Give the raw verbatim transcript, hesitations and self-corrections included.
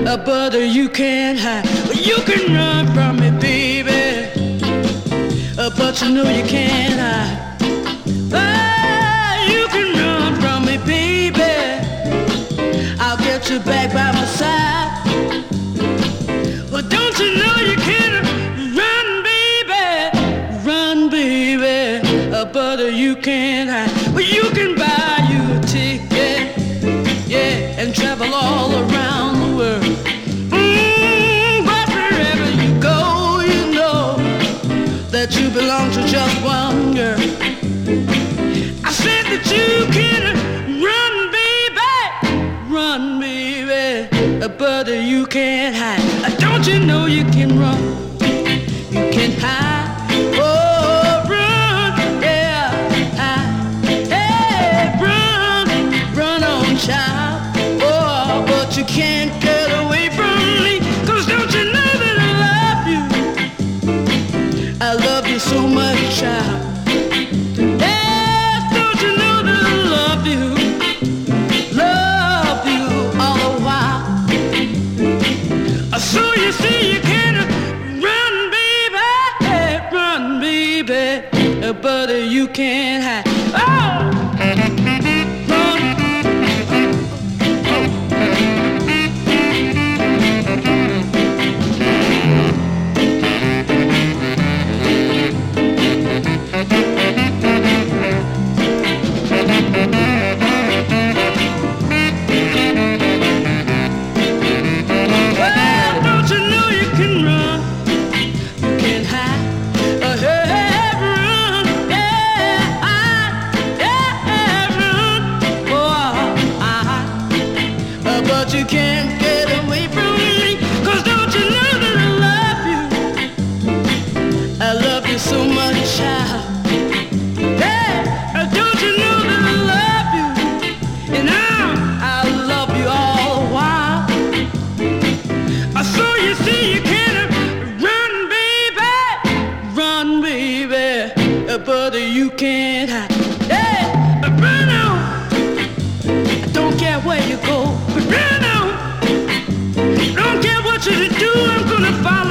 uh, but uh, you can't hide. You can run from me, baby, uh, but you know you can't hide. Oh, you can run from me, baby, I'll get you back by my side. Well, don't you know you can't run, baby, run, baby, uh, but uh, you can't hide. Well, you can buy you a ticket, yeah, and travel all around the world. Mm, but wherever you go, you know that you belong to just one girl. I said that you can run, baby, run, baby, but you can't hide. Don't you know you can run? You can hide. Oh, run, yeah, hide. Hey, run, run on, child. Oh, but you can't get away from me. 'Cause don't you know that I love you? I love you so much, child. Yes, don't you know that I love you? Love you all the while. So you see you can run, baby, run, baby, but you can't hide. Oh! You can't get away from me. 'Cause don't you know that I love you? I love you so much, child. Hey, don't you know that I love you? And I, I love you all the while. So you see you can't run, baby, run, baby, but you can't hide. Hey, run on. I don't care where you go, but run on. Don't care what you do, I'm gonna follow.